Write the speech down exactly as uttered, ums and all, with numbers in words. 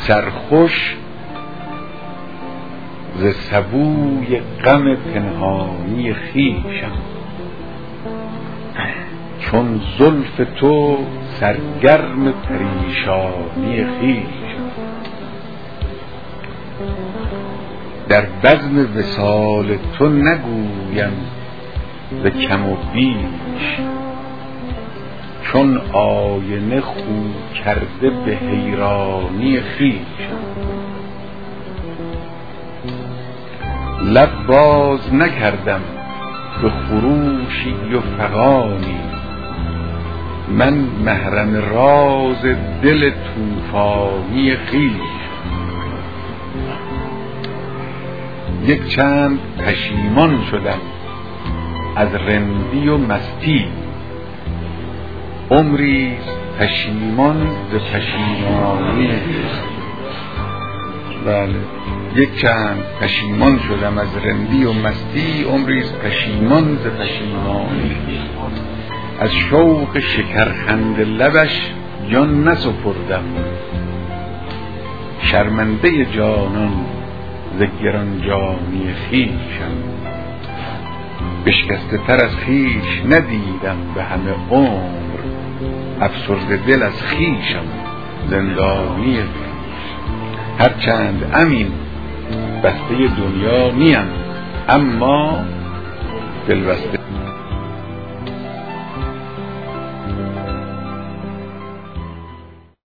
سرخوش ز سبوی غم پنهانی خویشم. چون زلف تو سرگرم پریشانی خویشم. در بزم وصال تو نگویم ز کم و بیش، چون آینه خو کرده به حیرانی خویشم. لب باز نکردم به خروشی و فغانی، من محرم راز دل طوفانی خویشم. یک چند پشیمان شدم از رندی و مستی، عمری پشیمان ز پشیمانی. بله، یک چند پشیمان شدم از رندی و مستی، عمری پشیمان ز پشیمانی. از شوق شکرخند لبش جان نسپردم، شرمنده جانان ز گرانجانی خویشم. بشکسته تر از خویش ندیدم به همه عمر، افسرده دل از خویشم زندانی خویش. هرچند امین بسته دنیا نیم، اما دل بسته